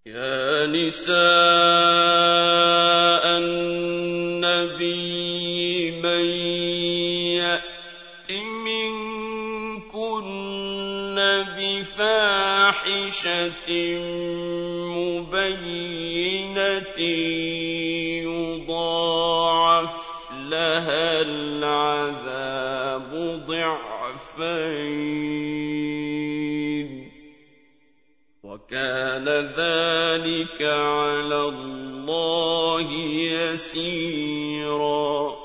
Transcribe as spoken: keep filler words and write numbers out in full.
يا نساء النبي من يأت منكن بفاحشة مبينة يضاعف لها العذاب ضعفين وكان ذلك على الله يسيرا.